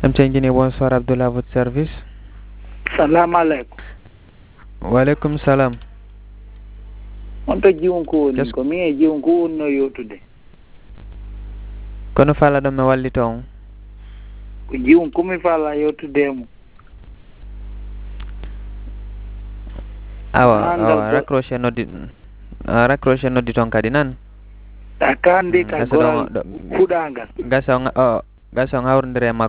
MC Engineer, bonsoir Abdullah, à votre service. Salam alaikum. Walaikum salam. On to jiwon Qu'est-ce ko mi jiwon ko no yotude. kono fala ɗum mi wallita on? Ko jiwon ko mi fala yotude mo. Awa raccroché noddi ton kadi nan. Takandi ka Gasa goral ɗon fuɗangal. gasa on hawrodiri e makko